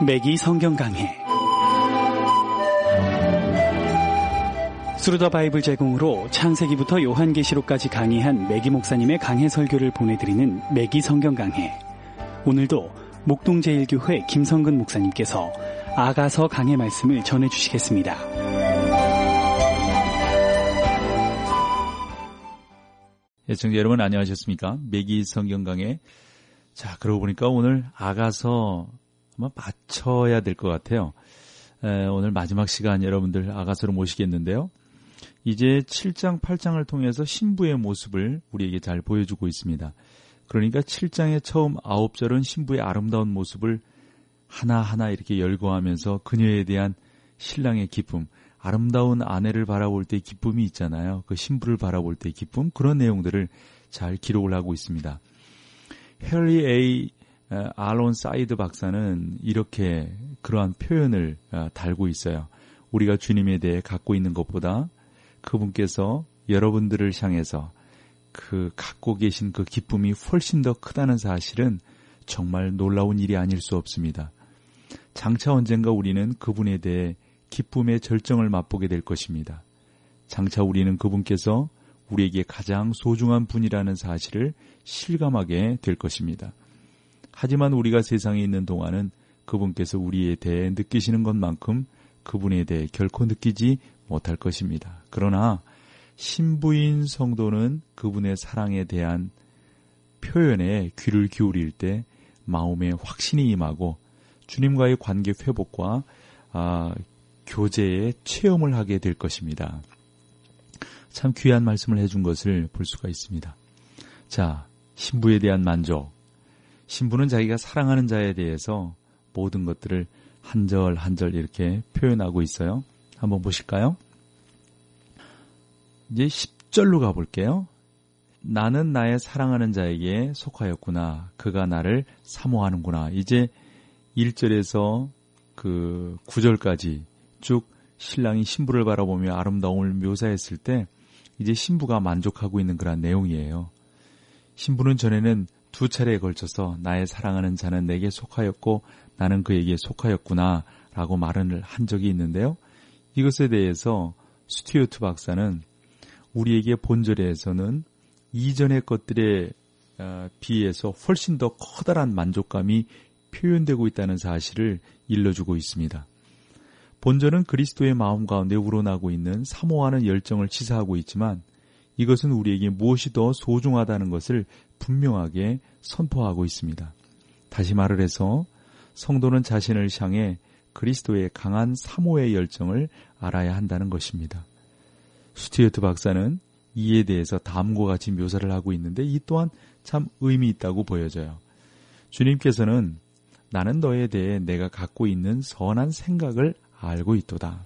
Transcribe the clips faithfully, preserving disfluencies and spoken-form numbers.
매기 성경 강해. 스루더 바이블 제공으로 창세기부터 요한계시록까지 강의한 매기 목사님의 강해 설교를 보내드리는 매기 성경 강해. 오늘도 목동제일교회 김성근 목사님께서 아가서 강해 말씀을 전해주시겠습니다. 애청자 여러분 안녕하셨습니까? 매기 성경 강해. 자, 그러고 보니까 오늘 아가서 아마 맞춰야 될 것 같아요. 에, 오늘 마지막 시간 여러분들 아가서로 모시겠는데요. 이제 칠 장, 팔 장을 통해서 신부의 모습을 우리에게 잘 보여주고 있습니다. 그러니까 칠 장의 처음 아홉 절은 신부의 아름다운 모습을 하나하나 이렇게 열거하면서 그녀에 대한 신랑의 기쁨, 아름다운 아내를 바라볼 때의 기쁨이 있잖아요. 그 신부를 바라볼 때의 기쁨, 그런 내용들을 잘 기록을 하고 있습니다. 해리 에이 알론 사이드 박사는 이렇게 그러한 표현을 달고 있어요. 우리가 주님에 대해 갖고 있는 것보다 그분께서 여러분들을 향해서 그 갖고 계신 그 기쁨이 훨씬 더 크다는 사실은 정말 놀라운 일이 아닐 수 없습니다. 장차 언젠가 우리는 그분에 대해 기쁨의 절정을 맛보게 될 것입니다. 장차 우리는 그분께서 우리에게 가장 소중한 분이라는 사실을 실감하게 될 것입니다. 하지만 우리가 세상에 있는 동안은 그분께서 우리에 대해 느끼시는 것만큼 그분에 대해 결코 느끼지 못할 것입니다. 그러나 신부인 성도는 그분의 사랑에 대한 표현에 귀를 기울일 때 마음에 확신이 임하고 주님과의 관계 회복과 아, 교제의 체험을 하게 될 것입니다. 참 귀한 말씀을 해준 것을 볼 수가 있습니다. 자, 신부에 대한 만족. 신부는 자기가 사랑하는 자에 대해서 모든 것들을 한 절 한 절 이렇게 표현하고 있어요. 한번 보실까요? 이제 십 절로 가볼게요. 나는 나의 사랑하는 자에게 속하였구나. 그가 나를 사모하는구나. 이제 일 절에서 그 구 절까지 쭉 신랑이 신부를 바라보며 아름다움을 묘사했을 때 이제 신부가 만족하고 있는 그런 내용이에요. 신부는 전에는 두 차례에 걸쳐서 나의 사랑하는 자는 내게 속하였고 나는 그에게 속하였구나 라고 말을 한 적이 있는데요. 이것에 대해서 스튜어트 박사는 우리에게 본절에서는 이전의 것들에 비해서 훨씬 더 커다란 만족감이 표현되고 있다는 사실을 일러주고 있습니다. 본절은 그리스도의 마음 가운데 우러나고 있는 사모하는 열정을 시사하고 있지만 이것은 우리에게 무엇이 더 소중하다는 것을 분명하게 선포하고 있습니다. 다시 말을 해서 성도는 자신을 향해 그리스도의 강한 사모의 열정을 알아야 한다는 것입니다. 스튜어트 박사는 이에 대해서 다음과 같이 묘사를 하고 있는데 이 또한 참 의미 있다고 보여져요. 주님께서는 나는 너에 대해 내가 갖고 있는 선한 생각을 알고 있도다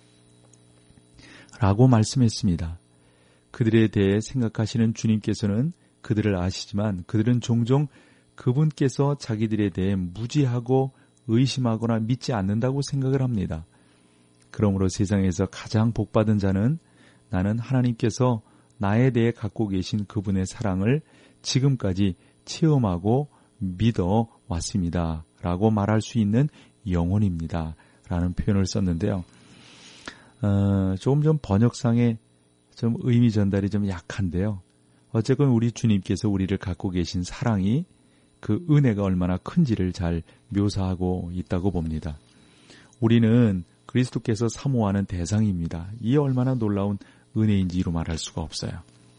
라고 말씀했습니다. 그들에 대해 생각하시는 주님께서는 그들을 아시지만 그들은 종종 그분께서 자기들에 대해 무지하고 의심하거나 믿지 않는다고 생각을 합니다. 그러므로 세상에서 가장 복받은 자는 나는 하나님께서 나에 대해 갖고 계신 그분의 사랑을 지금까지 체험하고 믿어 왔습니다 라고 말할 수 있는 영혼입니다 라는 표현을 썼는데요. 어, 조금 좀 번역상에 좀 의미 전달이 좀 약한데요. 어쨌건 우리 주님께서 우리를 갖고 계신 사랑이 그 은혜가 얼마나 큰지를 잘 묘사하고 있다고 봅니다. 우리는 그리스도께서 사모하는 대상입니다. 이게 얼마나 놀라운 은혜인지로 말할 수가 없어요.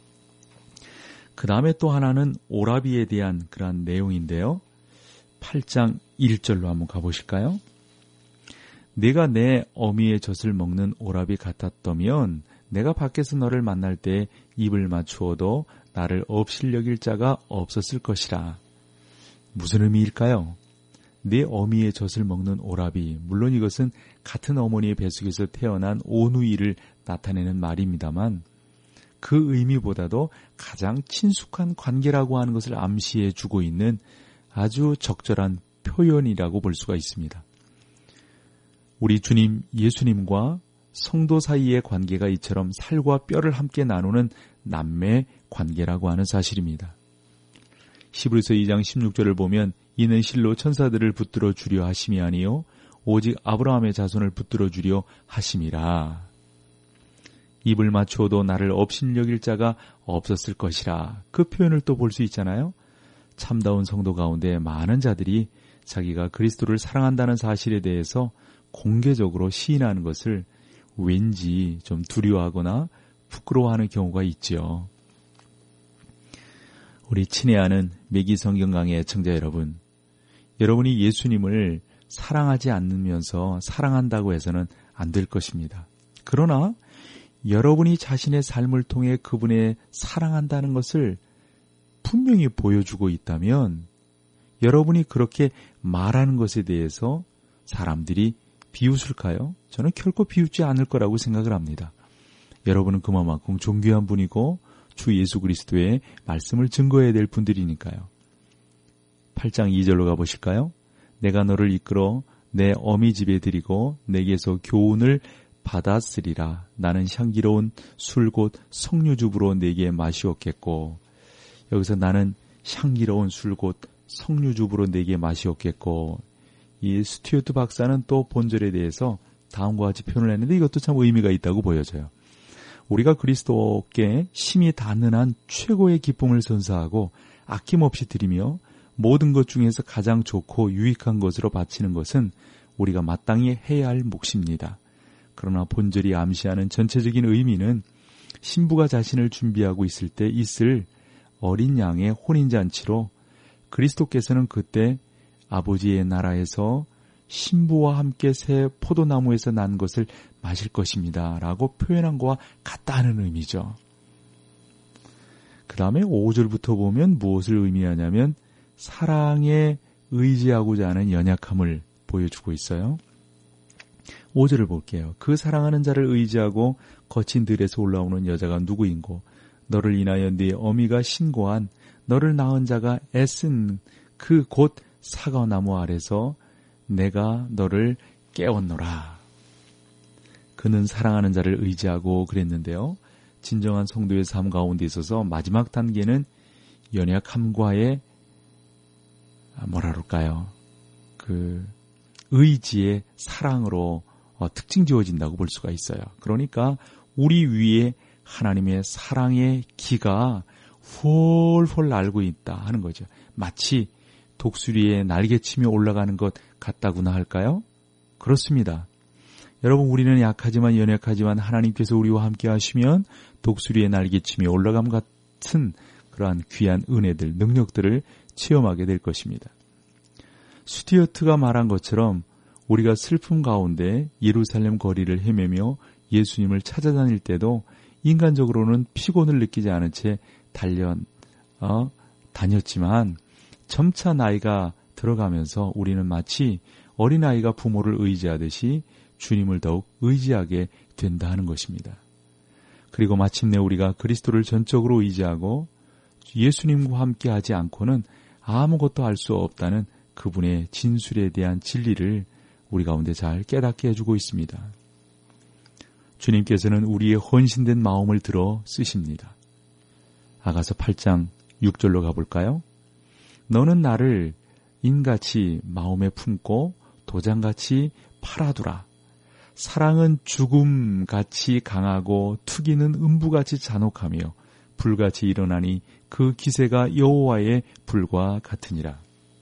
그 다음에 또 하나는 오라비에 대한 그러한 내용인데요. 팔 장 일 절로 한번 가보실까요? 내가 내 어미의 젖을 먹는 오라비 같았다면 내가 밖에서 너를 만날 때 입을 맞추어도 나를 없이 여길 자가 없었을 것이라. 무슨 의미일까요? 내 어미의 젖을 먹는 오라비, 물론 이것은 같은 어머니의 뱃속에서 태어난 오누이를 나타내는 말입니다만 그 의미보다도 가장 친숙한 관계라고 하는 것을 암시해 주고 있는 아주 적절한 표현이라고 볼 수가 있습니다. 우리 주님 예수님과 성도 사이의 관계가 이처럼 살과 뼈를 함께 나누는 남매 관계라고 하는 사실입니다. 히브리서 이 장 십육 절을 보면 이는 실로 천사들을 붙들어 주려 하심이 아니요 오직 아브라함의 자손을 붙들어 주려 하심이라. 입을 맞추어도 나를 업신여길 자가 없었을 것이라. 그 표현을 또 볼 수 있잖아요. 참다운 성도 가운데 많은 자들이 자기가 그리스도를 사랑한다는 사실에 대해서 공개적으로 시인하는 것을 왠지 좀 두려워하거나 부끄러워하는 경우가 있죠. 우리 친애하는 매기 성경 강의 애청자 여러분, 여러분이 예수님을 사랑하지 않으면서 사랑한다고 해서는 안 될 것입니다. 그러나 여러분이 자신의 삶을 통해 그분의 사랑한다는 것을 분명히 보여주고 있다면 여러분이 그렇게 말하는 것에 대해서 사람들이 비웃을까요? 저는 결코 비웃지 않을 거라고 생각을 합니다. 여러분은 그만큼 존귀한 분이고 주 예수 그리스도의 말씀을 증거해야 될 분들이니까요. 팔 장 이 절로 가보실까요? 내가 너를 이끌어 내 어미 집에 들이고 내게서 교훈을 받았으리라. 나는 향기로운 술 곧 석류즙으로 내게 마시었겠고, 여기서 나는 향기로운 술 곧 석류즙으로 내게 마시었겠고, 이 스튜어트 박사는 또 본절에 대해서 다음과 같이 표현을 했는데 이것도 참 의미가 있다고 보여져요. 우리가 그리스도께 심히 닿는 한 최고의 기쁨을 선사하고 아낌없이 드리며 모든 것 중에서 가장 좋고 유익한 것으로 바치는 것은 우리가 마땅히 해야 할 몫입니다. 그러나 본절이 암시하는 전체적인 의미는 신부가 자신을 준비하고 있을 때 있을 어린 양의 혼인잔치로 그리스도께서는 그때 아버지의 나라에서 신부와 함께 새 포도나무에서 난 것을 마실 것입니다. 라고 표현한 것과 같다는 의미죠. 그 다음에 오 절부터 보면 무엇을 의미하냐면 사랑에 의지하고자 하는 연약함을 보여주고 있어요. 오 절을 볼게요. 그 사랑하는 자를 의지하고 거친 들에서 올라오는 여자가 누구인고 너를 인하여 네 어미가 신고한 너를 낳은 자가 애쓴 그 곧 사과나무 아래서 내가 너를 깨웠노라. 그는 사랑하는 자를 의지하고 그랬는데요. 진정한 성도의 삶 가운데 있어서 마지막 단계는 연약함과의 뭐라 그럴까요? 그 의지의 사랑으로 어, 특징 지어진다고 볼 수가 있어요. 그러니까 우리 위에 하나님의 사랑의 기가 훌훌 날고 있다 하는 거죠. 마치 독수리의 날개치며 올라가는 것 같다구나 할까요? 그렇습니다. 여러분, 우리는 약하지만 연약하지만 하나님께서 우리와 함께 하시면 독수리의 날개치며 올라감 같은 그러한 귀한 은혜들, 능력들을 체험하게 될 것입니다. 스튜어트가 말한 것처럼 우리가 슬픔 가운데 예루살렘 거리를 헤매며 예수님을 찾아다닐 때도 인간적으로는 피곤을 느끼지 않은 채 달려 어, 다녔지만 점차 나이가 들어가면서 우리는 마치 어린아이가 부모를 의지하듯이 주님을 더욱 의지하게 된다 하는 것입니다. 그리고 마침내 우리가 그리스도를 전적으로 의지하고 예수님과 함께 하지 않고는 아무것도 할 수 없다는 그분의 진술에 대한 진리를 우리 가운데 잘 깨닫게 해주고 있습니다. 주님께서는 우리의 헌신된 마음을 들어 쓰십니다. 아가서 팔 장 육 절로 가볼까요? 너는 나를 인같이 마음에 품고 도장같이 팔아두라. 사랑은 죽음같이 강하고 투기는 음부같이 잔혹하며 불같이 일어나니 그 기세가 여호와의 불과 같으니라.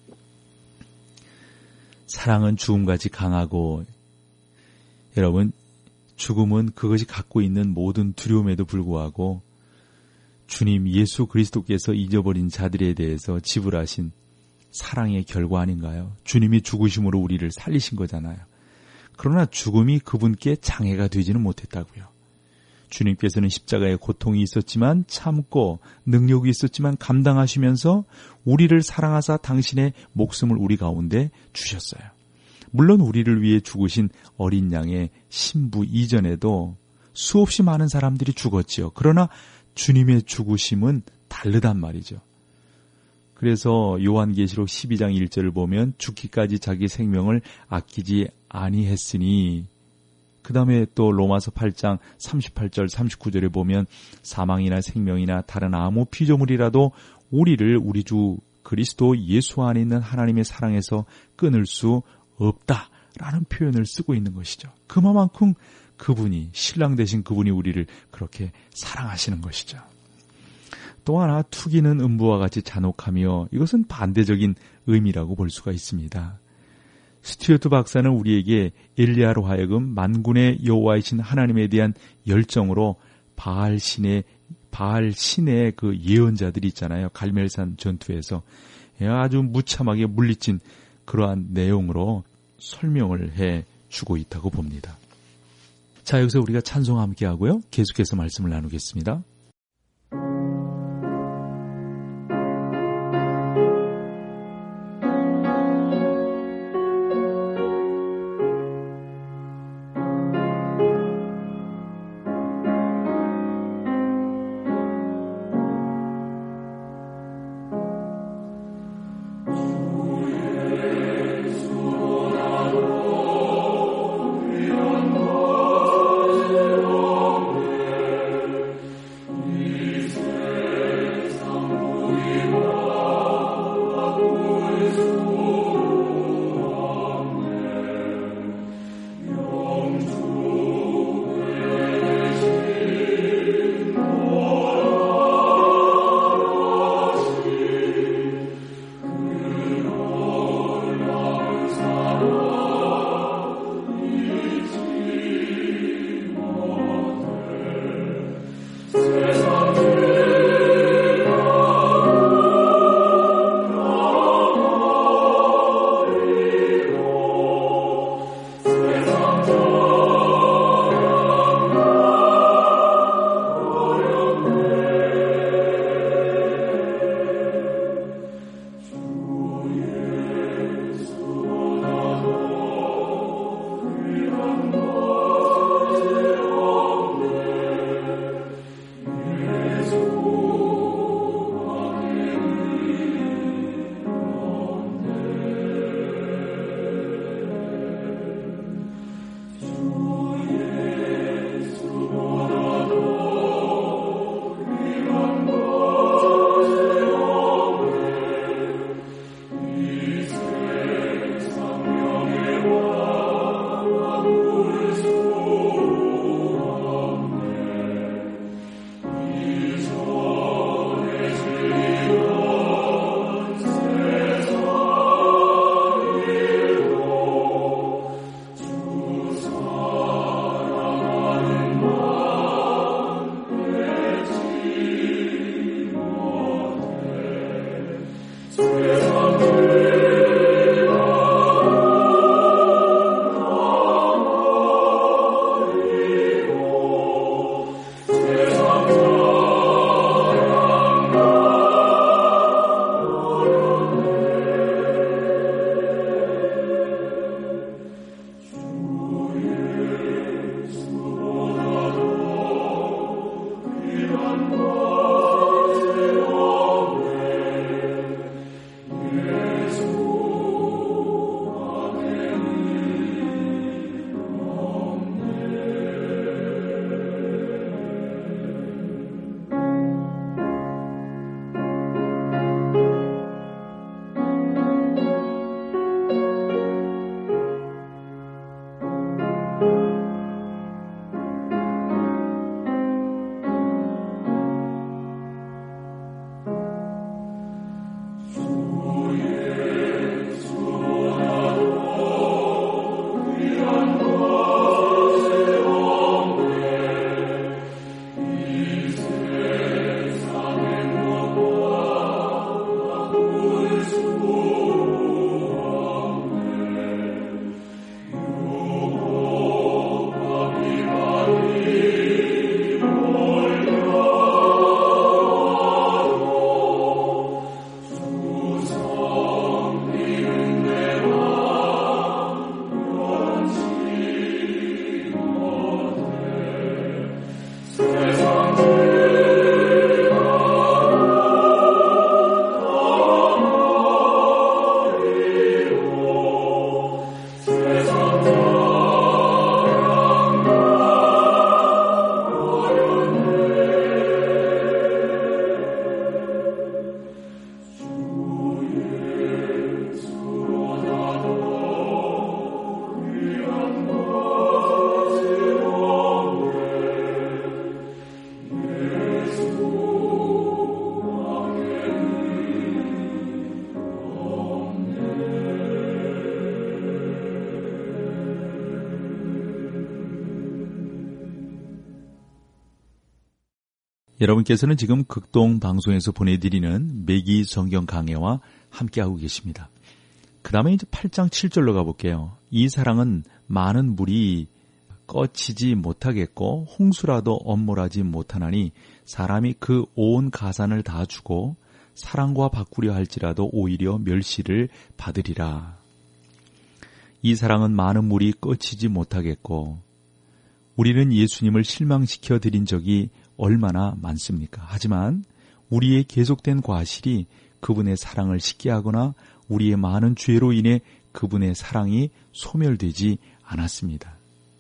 사랑은 죽음같이 강하고, 여러분, 죽음은 그것이 갖고 있는 모든 두려움에도 불구하고 주님 예수 그리스도께서 잊어버린 자들에 대해서 지불하신 사랑의 결과 아닌가요? 주님이 죽으심으로 우리를 살리신 거잖아요. 그러나 죽음이 그분께 장애가 되지는 못했다고요. 주님께서는 십자가의 고통이 있었지만 참고 능력이 있었지만 감당하시면서 우리를 사랑하사 당신의 목숨을 우리 가운데 주셨어요. 물론 우리를 위해 죽으신 어린 양의 신부 이전에도 수없이 많은 사람들이 죽었지요. 그러나 주님의 죽으심은 다르단 말이죠. 그래서 요한계시록 십이 장 일 절을 보면 죽기까지 자기 생명을 아끼지 아니했으니, 그 다음에 또 로마서 팔 장 삼십팔 절 삼십구 절에 보면 사망이나 생명이나 다른 아무 피조물이라도 우리를 우리 주 그리스도 예수 안에 있는 하나님의 사랑에서 끊을 수 없다라는 표현을 쓰고 있는 것이죠. 그만큼 그분이, 신랑 되신 그분이 우리를 그렇게 사랑하시는 것이죠. 또 하나, 투기는 음부와 같이 잔혹하며, 이것은 반대적인 의미라고 볼 수가 있습니다. 스튜어트 박사는 우리에게 엘리야로 하여금 만군의 여호와이신 하나님에 대한 열정으로 바알 신의 바알 신의 그 예언자들이 있잖아요. 갈멜산 전투에서 아주 무참하게 물리친 그러한 내용으로 설명을 해 주고 있다고 봅니다. 자, 여기서 우리가 찬송 함께 하고요. 계속해서 말씀을 나누겠습니다. 여러분께서는 지금 극동 방송에서 보내드리는 매기 성경 강해와 함께하고 계십니다. 그 다음에 이제 팔 장 칠 절로 가볼게요. 이 사랑은 많은 물이 꺼치지 못하겠고 홍수라도 엄몰하지 못하나니 사람이 그 온 가산을 다 주고 사랑과 바꾸려 할지라도 오히려 멸시를 받으리라. 이 사랑은 많은 물이 꺼치지 못하겠고, 우리는 예수님을 실망시켜 드린 적이 얼마나 많습니까? 하지만 우리의 계속된 과실이 그분의 사랑을 식게 하거나 우리의 많은 죄로 인해 그분의 사랑이 소멸되지 않았습니다.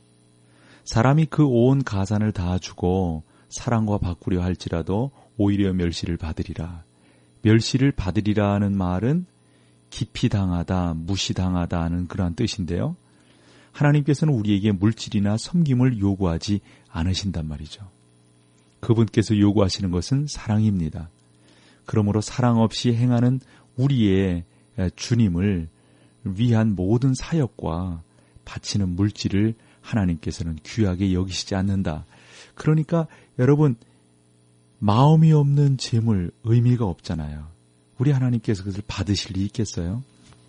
사람이 그 온 가산을 다 주고 사랑과 바꾸려 할지라도 오히려 멸시를 받으리라. 멸시를 받으리라는 말은 깊이 당하다, 무시당하다 하는 그러한 뜻인데요. 하나님께서는 우리에게 물질이나 섬김을 요구하지 않으신단 말이죠. 그분께서 요구하시는 것은 사랑입니다. 그러므로 사랑 없이 행하는 우리의 주님을 위한 모든 사역과 바치는 물질을 하나님께서는 귀하게 여기시지 않는다. 그러니까 여러분, 마음이 없는 재물 의미가 없잖아요. 우리 하나님께서 그것을 받으실 리 있겠어요?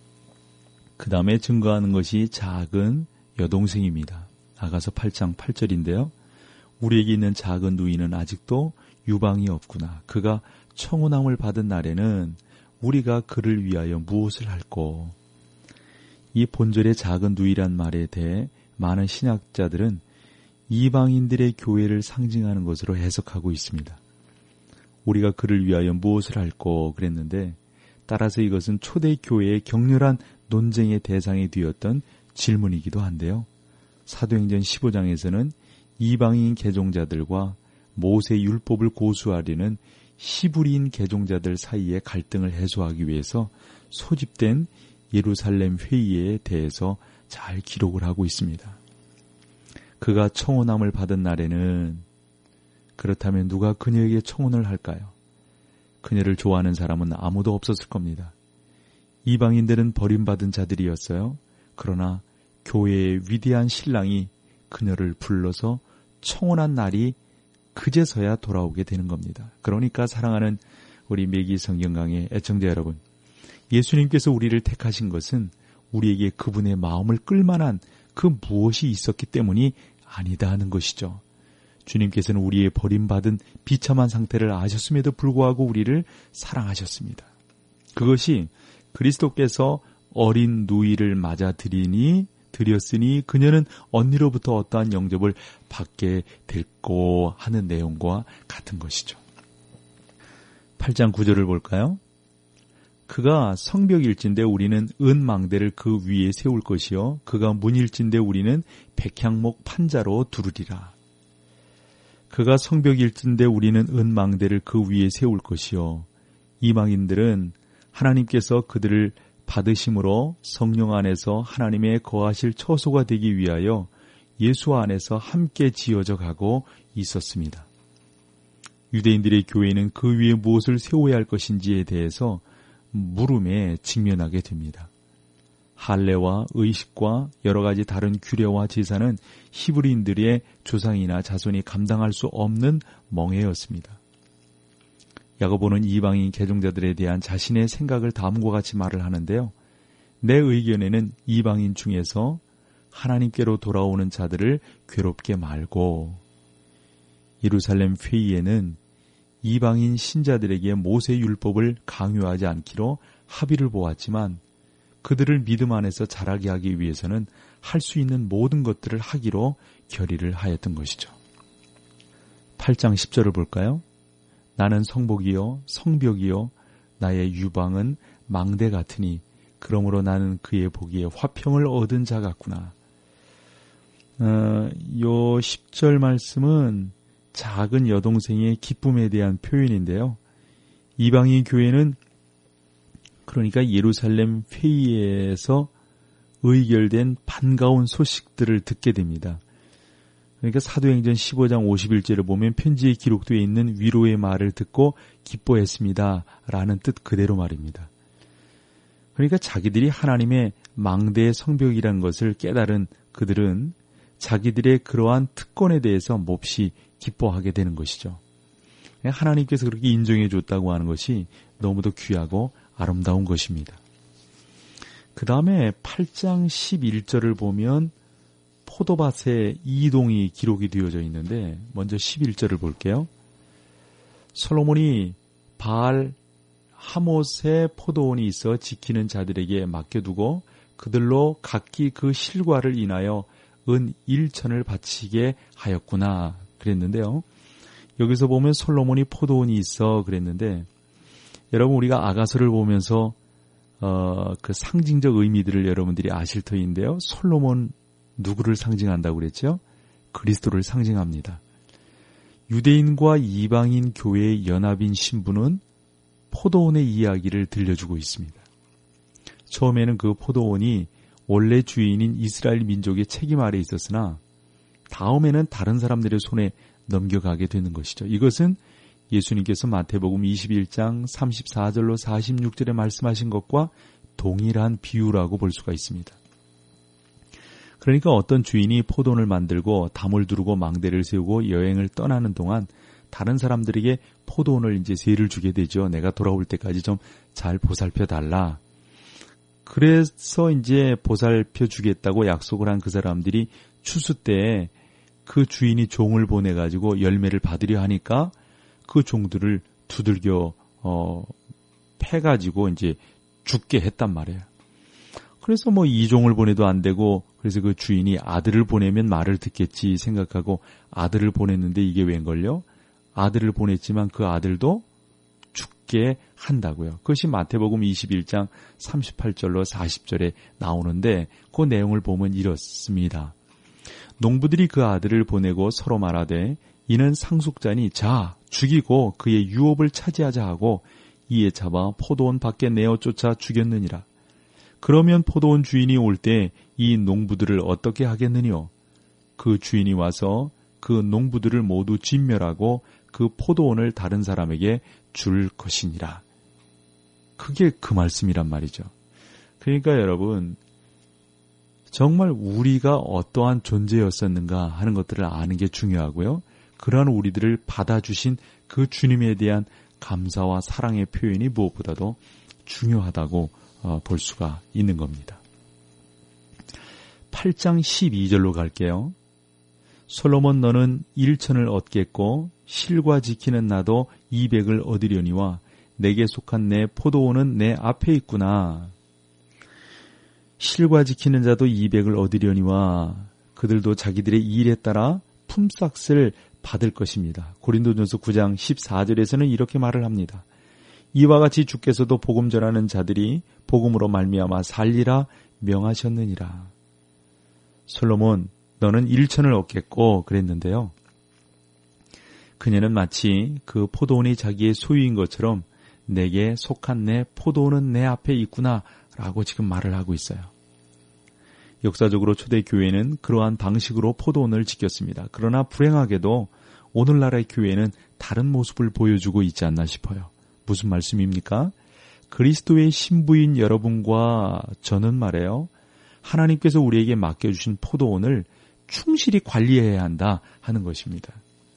그 다음에 증거하는 것이 작은 여동생입니다. 아가서 팔 장 팔 절인데요. 우리에게 있는 작은 누이는 아직도 유방이 없구나. 그가 청혼함을 받은 날에는 우리가 그를 위하여 무엇을 할꼬. 이 본절의 작은 누이란 말에 대해 많은 신학자들은 이방인들의 교회를 상징하는 것으로 해석하고 있습니다. 우리가 그를 위하여 무엇을 할꼬 그랬는데, 따라서 이것은 초대교회의 격렬한 논쟁의 대상이 되었던 질문이기도 한데요. 사도행전 십오 장에서는 이방인 개종자들과 모세 율법을 고수하려는 히브리인 개종자들 사이의 갈등을 해소하기 위해서 소집된 예루살렘 회의에 대해서 잘 기록을 하고 있습니다. 그가 청혼함을 받은 날에는, 그렇다면 누가 그녀에게 청혼을 할까요? 그녀를 좋아하는 사람은 아무도 없었을 겁니다. 이방인들은 버림받은 자들이었어요. 그러나 교회의 위대한 신랑이 그녀를 불러서 청혼한 날이 그제서야 돌아오게 되는 겁니다. 그러니까 사랑하는 우리 매기 성경강의 애청자 여러분, 예수님께서 우리를 택하신 것은 우리에게 그분의 마음을 끌만한 그 무엇이 있었기 때문이 아니다 하는 것이죠. 주님께서는 우리의 버림받은 비참한 상태를 아셨음에도 불구하고 우리를 사랑하셨습니다. 그것이 그리스도께서 어린 누이를 맞아 드리니 드렸으니 그녀는 언니로부터 어떠한 영접을 받게 됐고 하는 내용과 같은 것이죠. 팔 장 구 절을 볼까요? 그가 성벽일진데 우리는 은망대를 그 위에 세울 것이요 그가 문일진데 우리는 백향목 판자로 두르리라. 그가 성벽일진데 우리는 은망대를 그 위에 세울 것이요. 이방인들은 하나님께서 그들을 받으심으로 성령 안에서 하나님의 거하실 처소가 되기 위하여 예수 안에서 함께 지어져 가고 있었습니다. 유대인들의 교회는 그 위에 무엇을 세워야 할 것인지에 대해서 물음에 직면하게 됩니다. 할례와 의식과 여러 가지 다른 규례와 제사는 히브리인들의 조상이나 자손이 감당할 수 없는 멍해였습니다. 야고보는 이방인 개종자들에 대한 자신의 생각을 다음과 같이 말을 하는데요. 내 의견에는 이방인 중에서 하나님께로 돌아오는 자들을 괴롭게 말고, 예루살렘 회의에는 이방인 신자들에게 모세 율법을 강요하지 않기로 합의를 보았지만 그들을 믿음 안에서 자라게 하기 위해서는 할 수 있는 모든 것들을 하기로 결의를 하였던 것이죠. 팔 장 십 절을 볼까요? 나는 성복이요 성벽이요 나의 유방은 망대 같으니 그러므로 나는 그의 보기에 화평을 얻은 자 같구나. 어, 요 십 절 말씀은 작은 여동생의 기쁨에 대한 표현인데요. 이방인 교회는 그러니까 예루살렘 회의에서 의결된 반가운 소식들을 듣게 됩니다. 그러니까 사도행전 십오 장 오십일 절을 보면 편지에 기록되어 있는 위로의 말을 듣고 기뻐했습니다 라는 뜻 그대로 말입니다. 그러니까 자기들이 하나님의 망대의 성벽이라는 것을 깨달은 그들은 자기들의 그러한 특권에 대해서 몹시 기뻐하게 되는 것이죠. 하나님께서 그렇게 인정해 줬다고 하는 것이 너무도 귀하고 아름다운 것입니다. 그 다음에 팔 장 십일 절을 보면 포도밭의 이동이 기록이 되어져 있는데 먼저 십일 절을 볼게요. 솔로몬이 바알 하못의 포도원이 있어 지키는 자들에게 맡겨두고 그들로 각기 그 실과를 인하여 은 일천을 바치게 하였구나 그랬는데요. 여기서 보면 솔로몬이 포도원이 있어 그랬는데 여러분 우리가 아가서를 보면서 어, 그 상징적 의미들을 여러분들이 아실 터인데요. 솔로몬 누구를 상징한다고 그랬죠? 그리스도를 상징합니다. 유대인과 이방인 교회의 연합인 신부는 포도원의 이야기를 들려주고 있습니다. 처음에는 그 포도원이 원래 주인인 이스라엘 민족의 책임 아래 있었으나 다음에는 다른 사람들의 손에 넘겨가게 되는 것이죠. 이것은 예수님께서 마태복음 이십일 장 삼십사 절로 사십육 절에 말씀하신 것과 동일한 비유라고 볼 수가 있습니다. 그러니까 어떤 주인이 포도원을 만들고 담을 두르고 망대를 세우고 여행을 떠나는 동안 다른 사람들에게 포도원을 이제 세를 주게 되죠. 내가 돌아올 때까지 좀 잘 보살펴 달라. 그래서 이제 보살펴 주겠다고 약속을 한 그 사람들이 추수 때 그 주인이 종을 보내가지고 열매를 받으려 하니까 그 종들을 두들겨 어, 패가지고 이제 죽게 했단 말이에요. 그래서 뭐 이 종을 보내도 안 되고 그래서 그 주인이 아들을 보내면 말을 듣겠지 생각하고 아들을 보냈는데 이게 웬걸요? 아들을 보냈지만 그 아들도 죽게 한다고요. 그것이 마태복음 이십일 장 삼십팔 절로 사십 절에 나오는데 그 내용을 보면 이렇습니다. 농부들이 그 아들을 보내고 서로 말하되 이는 상속자니 자 죽이고 그의 유업을 차지하자 하고 이에 잡아 포도원 밖에 내어 쫓아 죽였느니라. 그러면 포도원 주인이 올 때 이 농부들을 어떻게 하겠느뇨? 그 주인이 와서 그 농부들을 모두 진멸하고 그 포도원을 다른 사람에게 줄 것이니라. 그게 그 말씀이란 말이죠. 그러니까 여러분 정말 우리가 어떠한 존재였었는가 하는 것들을 아는 게 중요하고요. 그러한 우리들을 받아주신 그 주님에 대한 감사와 사랑의 표현이 무엇보다도 중요하다고 볼 수가 있는 겁니다. 팔 장 십이 절로 갈게요. 솔로몬 너는 일천을 얻겠고 실과 지키는 나도 이백을 얻으려니와 내게 속한 내 포도원은 내 앞에 있구나. 실과 지키는 자도 이백을 얻으려니와 그들도 자기들의 일에 따라 품삯을 받을 것입니다. 고린도전서 구 장 십사 절에서는 이렇게 말을 합니다. 이와 같이 주께서도 복음 전하는 자들이 복음으로 말미암아 살리라 명하셨느니라. 솔로몬 너는 일천을 얻겠고 그랬는데요. 그녀는 마치 그 포도원이 자기의 소유인 것처럼 내게 속한 내 포도원은 내 앞에 있구나 라고 지금 말을 하고 있어요. 역사적으로 초대교회는 그러한 방식으로 포도원을 지켰습니다. 그러나 불행하게도 오늘날의 교회는 다른 모습을 보여주고 있지 않나 싶어요. 무슨 말씀입니까? 그리스도의 신부인 여러분과 저는 말이에요. 하나님께서 우리에게 맡겨주신 포도원을 충실히 관리해야 한다 하는 것입니다.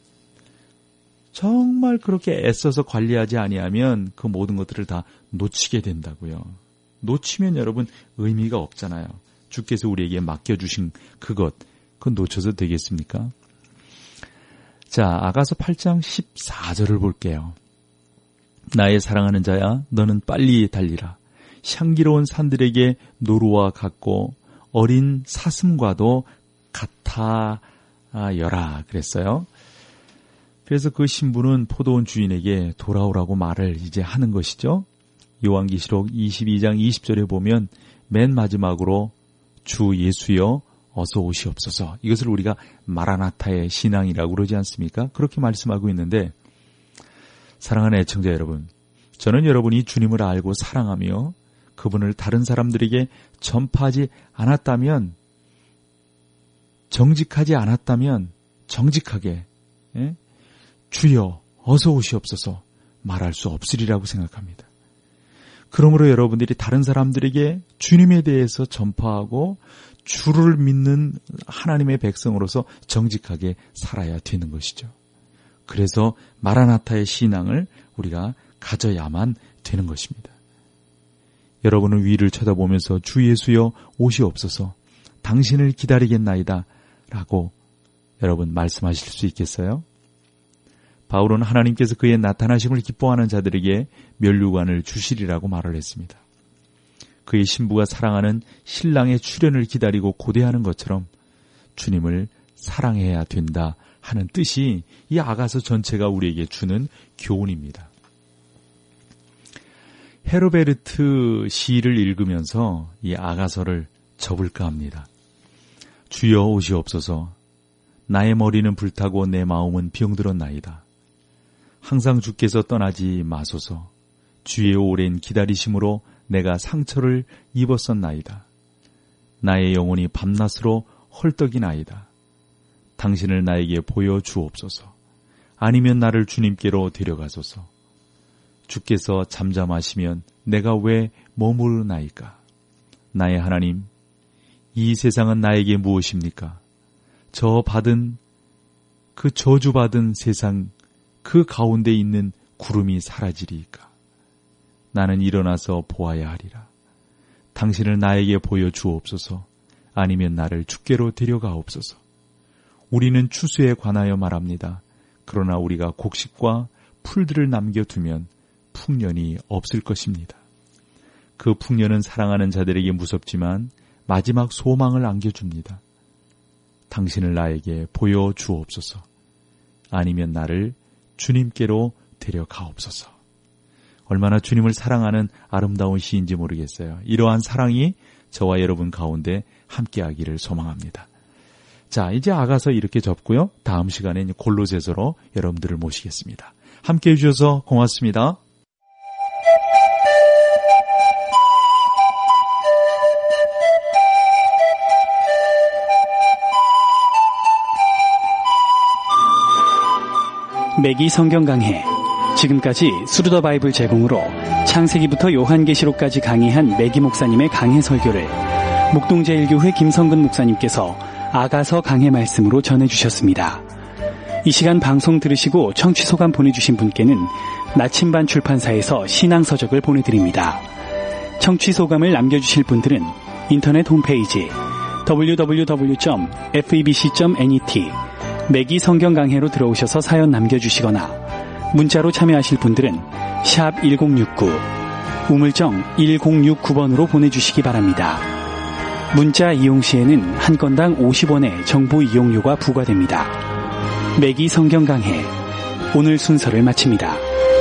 정말 그렇게 애써서 관리하지 아니하면 그 모든 것들을 다 놓치게 된다고요. 놓치면 여러분 의미가 없잖아요. 주께서 우리에게 맡겨주신 그것, 그건 놓쳐서 되겠습니까? 자, 아가서 팔 장 십사 절을 볼게요. 나의 사랑하는 자야, 너는 빨리 달리라. 향기로운 산들에게 노루와 같고 어린 사슴과도 같아여라 그랬어요. 그래서 그 신부는 포도원 주인에게 돌아오라고 말을 이제 하는 것이죠. 요한계시록 이십이 장 이십 절에 보면 맨 마지막으로 주 예수여 어서 오시옵소서. 이것을 우리가 마라나타의 신앙이라고 그러지 않습니까? 그렇게 말씀하고 있는데 사랑하는 애청자 여러분, 저는 여러분이 주님을 알고 사랑하며 그분을 다른 사람들에게 전파하지 않았다면, 정직하지 않았다면 정직하게 예? 주여 어서 오시옵소서 말할 수 없으리라고 생각합니다. 그러므로 여러분들이 다른 사람들에게 주님에 대해서 전파하고 주를 믿는 하나님의 백성으로서 정직하게 살아야 되는 것이죠. 그래서 마라나타의 신앙을 우리가 가져야만 되는 것입니다. 여러분은 위를 쳐다보면서 주 예수여 오시옵소서 당신을 기다리겠나이다 라고 여러분 말씀하실 수 있겠어요? 바울은 하나님께서 그의 나타나심을 기뻐하는 자들에게 면류관을 주시리라고 말을 했습니다. 그의 신부가 사랑하는 신랑의 출현을 기다리고 고대하는 것처럼 주님을 사랑해야 된다 하는 뜻이 이 아가서 전체가 우리에게 주는 교훈입니다. 헤르베르트 시를 읽으면서 이 아가서를 접을까 합니다. 주여 오시옵소서 나의 머리는 불타고 내 마음은 병들었나이다. 항상 주께서 떠나지 마소서 주의 오랜 기다리심으로 내가 상처를 입었었나이다. 나의 영혼이 밤낮으로 헐떡이나이다. 당신을 나에게 보여주옵소서. 아니면 나를 주님께로 데려가소서. 주께서 잠잠하시면 내가 왜 머무르나이까? 나의 하나님, 이 세상은 나에게 무엇입니까? 저 받은 그 저주받은 세상 그 가운데 있는 구름이 사라지리이까? 나는 일어나서 보아야 하리라. 당신을 나에게 보여주옵소서. 아니면 나를 주께로 데려가옵소서. 우리는 추수에 관하여 말합니다. 그러나 우리가 곡식과 풀들을 남겨두면 풍년이 없을 것입니다. 그 풍년은 사랑하는 자들에게 무섭지만 마지막 소망을 안겨줍니다. 당신을 나에게 보여주옵소서. 아니면 나를 주님께로 데려가옵소서. 얼마나 주님을 사랑하는 아름다운 시인지 모르겠어요. 이러한 사랑이 저와 여러분 가운데 함께하기를 소망합니다. 자, 이제 아가서 이렇게 접고요. 다음 시간에 골로새서로 여러분들을 모시겠습니다. 함께해 주셔서 고맙습니다. 매기 성경 강해. 지금까지 스루더 바이블 제공으로 창세기부터 요한계시록까지 강의한 매기 목사님의 강해 설교를 목동제일교회 김성근 목사님께서 아가서 강해 말씀으로 전해주셨습니다. 이 시간 방송 들으시고 청취 소감 보내주신 분께는 나침반 출판사에서 신앙서적을 보내드립니다. 청취 소감을 남겨주실 분들은 인터넷 홈페이지 더블유 더블유 더블유 점 에프이비씨 점 net 매기 성경 강해로 들어오셔서 사연 남겨주시거나 문자로 참여하실 분들은 샵 천육십구 우물정 천육십구 번으로 보내주시기 바랍니다. 문자 이용 시에는 한 건당 오십 원의 정보 이용료가 부과됩니다. 매기 성경 강해 오늘 순서를 마칩니다.